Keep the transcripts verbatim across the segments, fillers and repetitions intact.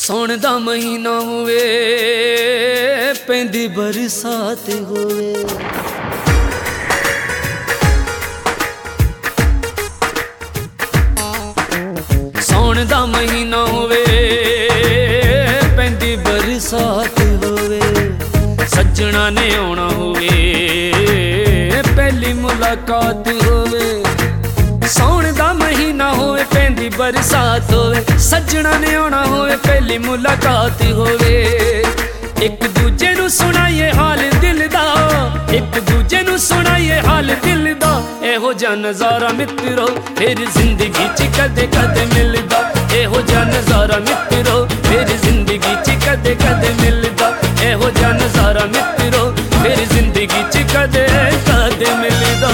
ਸੌਣ ਦਾ ਮਹੀਨਾ ਹੋਵੇ ਪੈਂਦੀ ਬਰਸਾਤ ਹੋਵੇ। ਸੌਣ ਦਾ ਮਹੀਨਾ ਹੋਵੇ ਪੈਂਦੀ ਬਰਸਾਤ ਹੋਵੇ। ਸੱਜਣਾ ਨੇ ਆਉਣਾ ਹੋਵੇ ਪਹਿਲੀ ਮੁਲਾਕਾਤ ਹੋਵੇ। ਸੌਣ ਦਾ ਮਹੀਨਾ ਹੋਵੇ ਪੈਂਦੀ ਬਰਸਾਤ ਹੋਵੇ। ਸੱਜਣਾ ਨੇ ਆਉਣਾ ਹੋਵੇ ਪਹਿਲੀ ਮੁਲਾਕਾਤ ਹੋਵੇ। ਇੱਕ ਦੂਜੇ ਨੂੰ ਸੁਣਾਈਏ ਹਾਲ ਦਿਲ ਦਾ, ਇੱਕ ਦੂਜੇ ਨੂੰ ਸੁਣਾਈਏ ਹਾਲ ਦਿਲ ਦਾ। ਇਹੋ ਜਿਹਾ ਨਜ਼ਾਰਾ ਮਿੱਤਰੋ ਫਿਰ ਜ਼ਿੰਦਗੀ 'ਚ ਕਦੇ ਕਦੇ ਮਿਲਦਾ। ਇਹੋ ਜਿਹਾ ਨਜ਼ਾਰਾ ਮਿੱਤਰੋ ਫਿਰ ਜ਼ਿੰਦਗੀ 'ਚ ਕਦੇ ਕਦੇ ਮਿਲਦਾ। ਇਹੋ ਜਿਹਾ ਨਜ਼ਾਰਾ ਮਿੱਤਰੋ ਫਿਰ ਜ਼ਿੰਦਗੀ 'ਚ ਕਦੇ ਕਦੇ ਮਿਲਦਾ।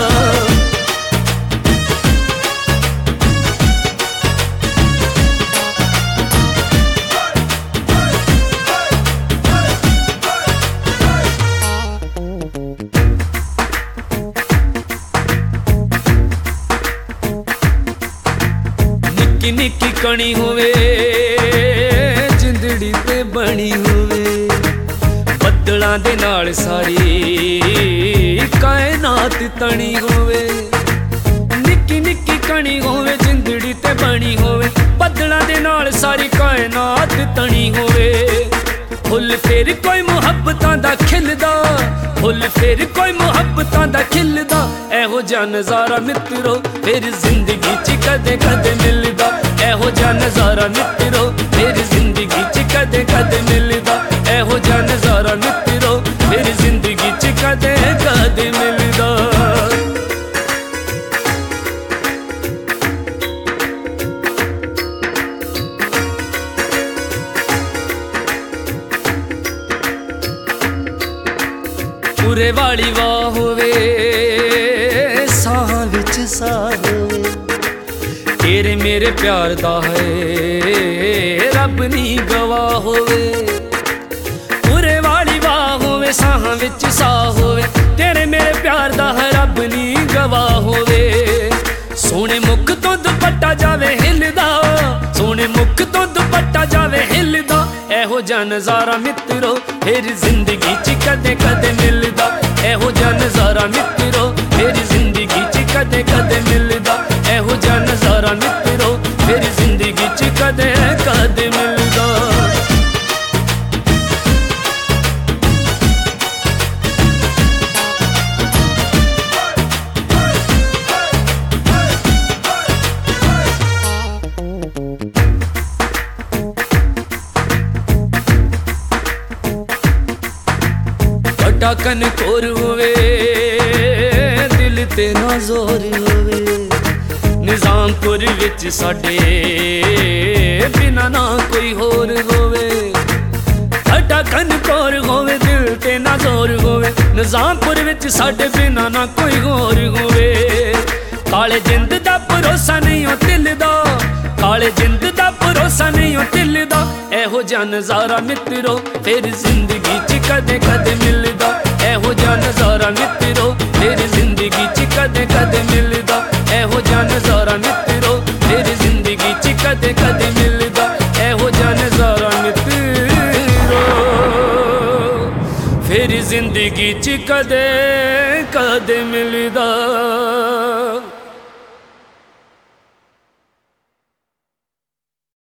ਨਿੱਕੀ ਨਿੱਕੀ ਕਣੀ ਹੋਵੇ ਜਿੰਦੜੀ ਤੇ ਬਣੀ ਹੋਵੇ। ਬੱਦਲਾਂ ਦੇ ਨਾਲ ਸਾਰੀ ਕਾਇਨਾਤ ਤਣੀ ਹੋਵੇ। ਨਿੱਕੀ ਨਿੱਕੀ ਕਣੀ ਹੋਵੇ ਜਿੰਦੜੀ ਤੇ ਬਣੀ ਹੋਵੇ। ਬੱਦਲਾਂ ਦੇ ਨਾਲ ਸਾਰੀ ਕਾਇਨਾਤ ਤਣੀ ਹੋਵੇ। ਫੁੱਲ ਫੇਰ ਕੋਈ ਮੁਹੱਬਤਾਂ ਦਾ ਖਿਲਦਾ, ਫੁੱਲ ਫੇਰ ਕੋਈ ਮੁਹੱਬਤਾਂ ਦਾ ਖਿਲਦਾ। ਇਹੋ ਜਿਹਾ ਨਜ਼ਾਰਾ ਮਿੱਤਰੋ ਫਿਰ ਜ਼ਿੰਦਗੀ 'ਚ ਕਦੇ ਕਦੇ ਮਿਲਦਾ। ਇਹੋ ਜਿਹਾ ਨਜ਼ਾਰਾ ਮਿੱਤਰੋ ਫਿਰ ਜ਼ਿੰਦਗੀ 'ਚ ਕਦੇ ਕਦੇ ਮਿਲਦਾ। ਇਹੋ ਜਿਹਾ ਨਜ਼ਾਰਾ ਮਿੱਤਰੋ ਫਿਰ ਜ਼ਿੰਦਗੀ 'ਚ ਕਦੇ ਕਦੇ ਮਿਲਦਾ। ਪੂਰੇ ਵਾਲੀ ਵਾਹ ਹੋਵੇ ਸਾਹਾਂ ਵਿੱਚ ਸਾਹ ਹੋਵੇ। ਤੇਰੇ ਮੇਰੇ ਪਿਆਰ ਦਾ ਹੈ ਰੱਬ ਨੀ ਗਵਾਹ ਹੋਵੇ। ਪੂਰੇ ਵਾਲੀ ਵਾਹ ਹੋਵੇ ਸਾਹਾਂ ਵਿੱਚ ਸਾਹ ਹੋਵੇ। ਤੇਰੇ ਮੇਰੇ ਪਿਆਰ ਦਾ ਹੈ ਰੱਬ ਨੀ ਗਵਾਹ ਹੋਵੇ। ਸੋਹਣੇ ਮੁੱਖ ਤੋਂ ਦੁਪੱਟਾ ਜਾਵੇ ਹਿੱਲਦਾ, ਸੋਹਣੇ ਮੁੱਖ ਤੋਂ ਦੁਪੱਟਾ ਜਾਵੇ ਹਿੱਲਦਾ। ਇਹੋ ਜਿਹਾ ਨਜ਼ਾਰਾ ਮਿੱਤਰੋ ਫਿਰ ਜ਼ਿੰਦਗੀ 'ਚ ਕਦੇ ਕਦੇ ਮਿਲਦਾ। ਇਹੋ ਜਿਹਾ ਨਜ਼ਾਰਾ ਮਿੱਤਰੋ ਫਿਰ ਜ਼ਿੰਦਗੀ 'ਚ ਕਦੇ ਕਦੇ ਮਿਲਦਾ। ਇਹੋ ਜਿਹਾ ਨਜ਼ਾਰਾ ਮਿੱਤਰੋ ਫਿਰ ਜ਼ਿੰਦਗੀ 'ਚ ਕਦੇ ਕਦੇ ਮਿਲਦਾ। ਵੱਡਾ ਕਨਕੋਰ ਹੋਵੇ ਦਿਲ ਤੇ ਨਾ ਜ਼ੋਰ ਹੋਵੇ। ਨਿਜ਼ਾਮਪੁਰ ਵਿੱਚ ਸਾਡੇ ਬਿਨਾਂ ਨਾ ਕੋਈ ਹੋਰ ਹੋਵੇ। ਵੱਡਾ ਕਨਕੋਰ ਹੋਵੇ ਦਿਲ ਤੇ ਨਾ ਜ਼ੋਰ ਹੋਵੇ। ਨਿਜ਼ਾਮਪੁਰ ਵਿੱਚ ਸਾਡੇ ਬਿਨਾਂ ਨਾ ਕੋਈ ਹੋਰ ਹੋਵੇ। ਕਾਲੇ ਜਿੰਦ ਦਾ ਭਰੋਸਾ ਨਹੀਂ ਉਹ ਦਿਲ ਦਾ, ਕਾਲੇ ਜਿੰਦ ਦਾ ਭਰੋਸਾ ਨਹੀਂ ਉਹ ਦਿਲ ਦਾ। ਇਹੋ ਜਿਹਾ ਨਜ਼ਾਰਾ ਮਿੱਤਰੋ ਫਿਰ ਜ਼ਿੰਦਗੀ 'ਚ ਕਦੇ ਕਦੇ ਮਿਲਦਾ। ਇਹੋ ਜਿਹਾ ਨਜ਼ਾਰਾ ਮਿੱਤਰੋ ਫਿਰ ਜ਼ਿੰਦਗੀ 'ਚ ਕਦੇ ਕਦੇ ਮਿਲਦਾ। ਇਹੋ ਜਿਹਾ ਨਜ਼ਾਰਾ ਮਿੱਤਰੋ ਫਿਰ ਜ਼ਿੰਦਗੀ 'ਚ ਕਦੇ ਕਦੇ ਮਿਲਦਾ। ਇਹੋ ਜਿਹਾ ਨਜ਼ਾਰਾ ਮਿੱਤਰੋ ਫਿਰ ਜ਼ਿੰਦਗੀ 'ਚ ਕਦੇ ਕਦੇ ਮਿਲਦਾ।